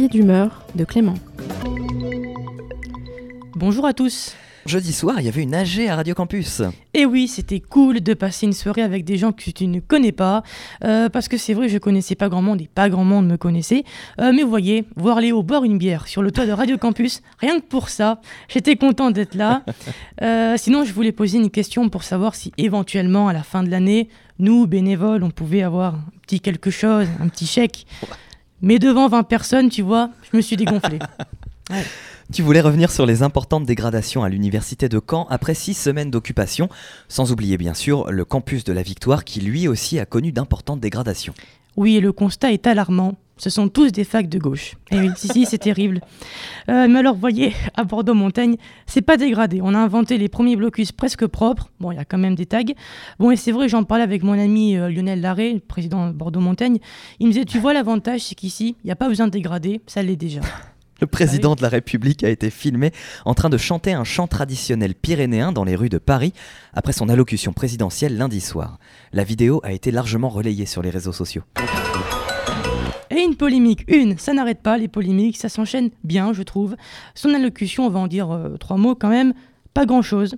billet d'humeur de Clément. Bonjour à tous. Jeudi soir, il y avait une AG à Radio Campus. Et oui, c'était cool de passer une soirée avec des gens que tu ne connais pas. Parce que c'est vrai, je connaissais pas grand monde et pas grand monde me connaissait. Mais vous voyez, voir Léo boire une bière sur le toit de Radio Campus, rien que pour ça, j'étais content d'être là. Sinon, je voulais poser une question pour savoir si éventuellement, à la fin de l'année, nous, bénévoles, on pouvait avoir un petit quelque chose, un petit chèque. Mais devant 20 personnes, tu vois, je me suis dégonflé. Ouais. Tu voulais revenir sur les importantes dégradations à l'université de Caen après 6 semaines d'occupation, sans oublier bien sûr le campus de la Victoire qui lui aussi a connu d'importantes dégradations. Oui, le constat est alarmant. Ce sont tous des facs de gauche. Et oui, si, c'est terrible. Mais alors, voyez, à Bordeaux-Montagne, c'est pas dégradé. On a inventé les premiers blocus presque propres. Bon, il y a quand même des tags. Bon, et c'est vrai, j'en parlais avec mon ami Lionel Larrey, le président de Bordeaux-Montagne. Il me disait, tu vois, l'avantage, c'est qu'ici, il n'y a pas besoin de dégrader, ça l'est déjà. Le président de la République a été filmé en train de chanter un chant traditionnel pyrénéen dans les rues de Paris après son allocution présidentielle lundi soir. La vidéo a été largement relayée sur les réseaux sociaux. Et une polémique, ça n'arrête pas, les polémiques, ça s'enchaîne bien, je trouve. Son allocution, on va en dire 3 mots quand même, pas grand-chose.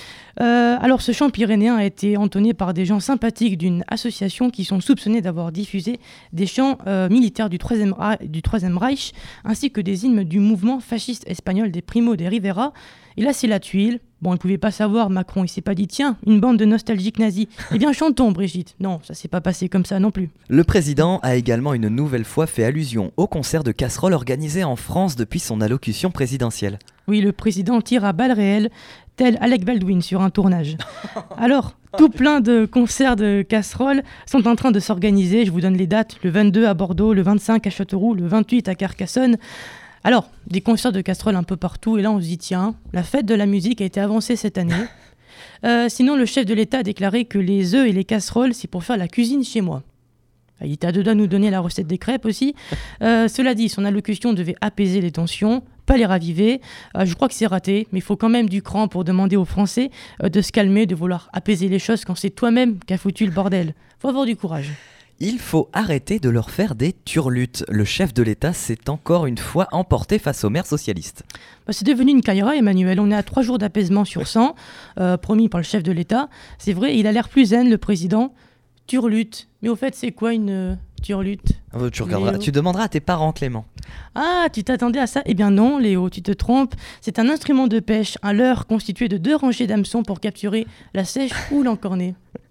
Alors ce chant pyrénéen a été entonné par des gens sympathiques d'une association qui sont soupçonnés d'avoir diffusé des chants militaires du Troisième Reich, ainsi que des hymnes du mouvement fasciste espagnol des Primo de Rivera. Et là c'est la tuile. Bon, il ne pouvait pas savoir, Macron, il s'est pas dit, tiens, une bande de nostalgiques nazis. Eh bien, chantons, Brigitte. Non, ça s'est pas passé comme ça non plus. Le président a également une nouvelle fois fait allusion au concert de casseroles organisé en France depuis son allocution présidentielle. Oui, le président tire à balles réelles, tel Alec Baldwin sur un tournage. Alors, tout plein de concerts de casseroles sont en train de s'organiser. Je vous donne les dates, le 22 à Bordeaux, le 25 à Châteauroux, le 28 à Carcassonne. Alors, des concerts de casseroles un peu partout, et là on se dit, tiens, la fête de la musique a été avancée cette année. Sinon, le chef de l'État a déclaré que les œufs et les casseroles, c'est pour faire la cuisine chez moi. Il était à deux doigts de nous donner la recette des crêpes aussi. Cela dit, son allocution devait apaiser les tensions, pas les raviver. Je crois que c'est raté, mais il faut quand même du cran pour demander aux Français de se calmer, de vouloir apaiser les choses quand c'est toi-même qui as foutu le bordel. Faut avoir du courage. Il faut arrêter de leur faire des turlutes. Le chef de l'État s'est encore une fois emporté face aux maires socialistes. C'est devenu une caïra, Emmanuel. On est à 3 jours d'apaisement sur 100, promis par le chef de l'État. C'est vrai, il a l'air plus zen, le président. Turlute. Mais au fait, c'est quoi une turlute ? Tu demanderas à tes parents, Clément. Ah, tu t'attendais à ça ? Eh bien non, Léo, tu te trompes. C'est un instrument de pêche, un leurre constitué de 2 rangées d'hameçons pour capturer la sèche ou l'encornée.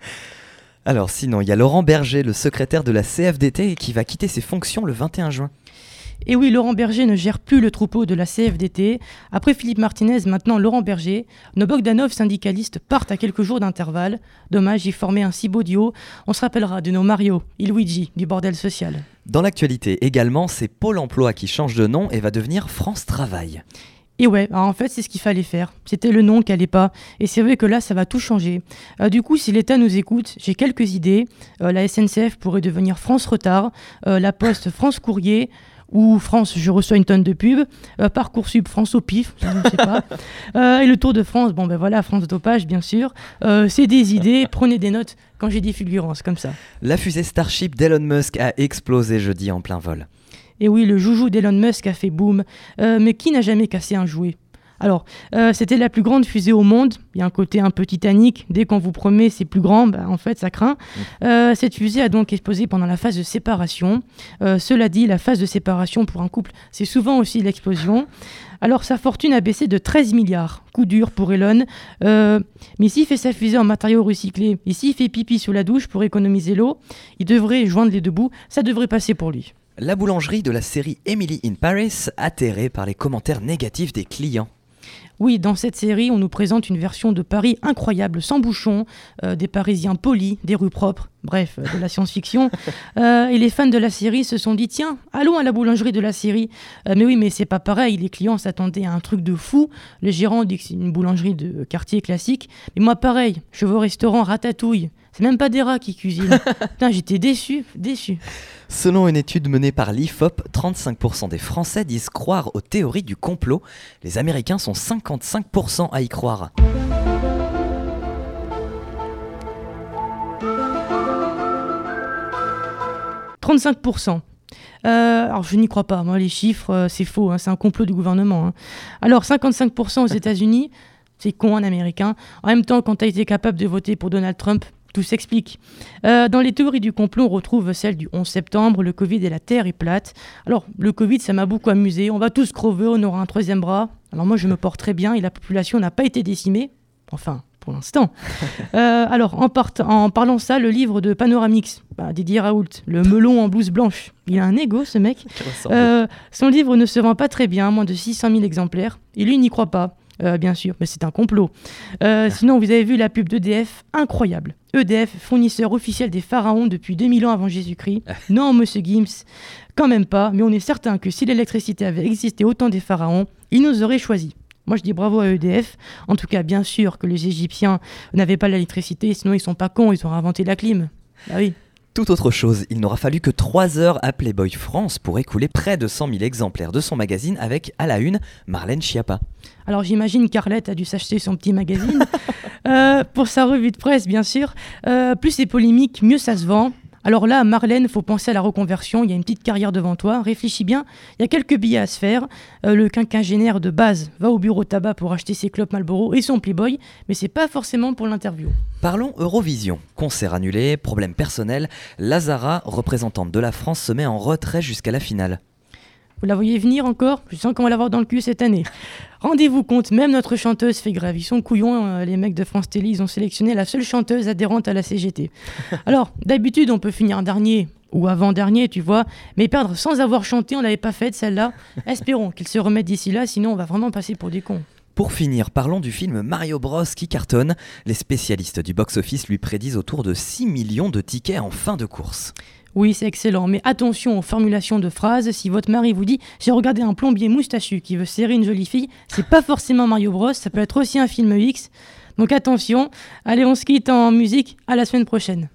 Alors sinon, il y a Laurent Berger, le secrétaire de la CFDT, qui va quitter ses fonctions le 21 juin. Et oui, Laurent Berger ne gère plus le troupeau de la CFDT. Après Philippe Martinez, maintenant Laurent Berger. Nos Bogdanov syndicalistes partent à quelques jours d'intervalle. Dommage, ils formaient un si beau duo. On se rappellera de nos Mario et Luigi du bordel social. Dans l'actualité également, c'est Pôle emploi qui change de nom et va devenir France Travail. Et ouais, en fait, c'est ce qu'il fallait faire. C'était le nom qui allait pas. Et c'est vrai que là, ça va tout changer. Du coup, si l'État nous écoute, j'ai quelques idées. La SNCF pourrait devenir France Retard, la Poste France Courrier, ou France Je reçois une tonne de pubs, Parcoursup France au pif, je ne sais pas. Et le Tour de France, bon ben voilà, France Dopage, bien sûr. C'est des idées, prenez des notes quand j'ai des fulgurances comme ça. La fusée Starship d'Elon Musk a explosé jeudi en plein vol. Et oui, le joujou d'Elon Musk a fait boum. Mais qui n'a jamais cassé un jouet ? Alors, c'était la plus grande fusée au monde. Il y a un côté un peu Titanic. Dès qu'on vous promet c'est plus grand, en fait, ça craint. Cette fusée a donc explosé pendant la phase de séparation. Cela dit, la phase de séparation pour un couple, c'est souvent aussi l'explosion. Alors, sa fortune a baissé de 13 milliards. Coup dur pour Elon. Mais s'il fait sa fusée en matériaux recyclés, et s'il fait pipi sous la douche pour économiser l'eau, il devrait joindre les deux bouts. Ça devrait passer pour lui. La boulangerie de la série Emily in Paris, atterrée par les commentaires négatifs des clients. Oui, dans cette série, on nous présente une version de Paris incroyable, sans bouchons, des Parisiens polis, des rues propres, bref, de la science-fiction. Et les fans de la série se sont dit, tiens, allons à la boulangerie de la série. Mais oui, mais c'est pas pareil, les clients s'attendaient à un truc de fou. Le gérant dit que c'est une boulangerie de quartier classique. Mais moi, pareil, je vais au restaurant Ratatouille. C'est même pas des rats qui cuisinent. Putain, j'étais déçu. Selon une étude menée par l'IFOP, 35% des Français disent croire aux théories du complot. Les Américains sont 55% à y croire. « 35%. Alors, je n'y crois pas. Moi, les chiffres, c'est faux. Hein, c'est un complot du gouvernement. Hein. Alors, 55% aux États-Unis, c'est con, un Américain. En même temps, quand tu as été capable de voter pour Donald Trump, tout s'explique. Dans les théories du complot, on retrouve celle du 11 septembre, le Covid et la Terre est plate. Alors, le Covid, ça m'a beaucoup amusé. On va tous crever, on aura un troisième bras. Alors moi, je me porte très bien et la population n'a pas été décimée. Enfin, pour l'instant. Alors, en parlant ça, le livre de Panoramix, Didier Raoult, le melon en blouse blanche. Il a un ego, ce mec. Son livre ne se vend pas très bien, moins de 600 000 exemplaires. Et lui, il n'y croit pas. Bien sûr, mais c'est un complot. Sinon, vous avez vu la pub d'EDF, incroyable. EDF, fournisseur officiel des pharaons depuis 2000 ans avant Jésus-Christ. Non, monsieur Gims, quand même pas, mais on est certain que si l'électricité avait existé au temps des pharaons, ils nous auraient choisis. Moi, je dis bravo à EDF. En tout cas, bien sûr que les Égyptiens n'avaient pas l'électricité, sinon ils sont pas cons, ils auraient inventé la clim. Bah oui. Tout autre chose, il n'aura fallu que 3 heures à Playboy France pour écouler près de 100 000 exemplaires de son magazine avec, à la une, Marlène Schiappa. Alors j'imagine qu'Arlette a dû s'acheter son petit magazine. Pour sa revue de presse, bien sûr. Plus c'est polémique, mieux ça se vend. Alors là, Marlène, faut penser à la reconversion. Il y a une petite carrière devant toi. Réfléchis bien. Il y a quelques billets à se faire. Le quinquagénaire de base va au bureau tabac pour acheter ses clopes Marlboro et son Playboy. Mais c'est pas forcément pour l'interview. Parlons Eurovision. Concert annulé, problème personnel. Lazara, représentante de la France, se met en retrait jusqu'à la finale. Vous la voyez venir encore ? Je sens qu'on va l'avoir dans le cul cette année. Rendez-vous compte, même notre chanteuse fait grève. Ils sont couillons, les mecs de France Télé. Ils ont sélectionné la seule chanteuse adhérente à la CGT. Alors, d'habitude, on peut finir dernier ou avant-dernier, tu vois. Mais perdre sans avoir chanté, on l'avait pas faite celle-là. Espérons qu'ils se remettent d'ici là, sinon on va vraiment passer pour des cons. Pour finir, parlons du film Mario Bros qui cartonne. Les spécialistes du box-office lui prédisent autour de 6 millions de tickets en fin de course. Oui, c'est excellent, mais attention aux formulations de phrases. Si votre mari vous dit « J'ai regardé un plombier moustachu qui veut serrer une jolie fille », c'est pas forcément Mario Bros, ça peut être aussi un film X. Donc attention, allez, on se quitte en musique, à la semaine prochaine.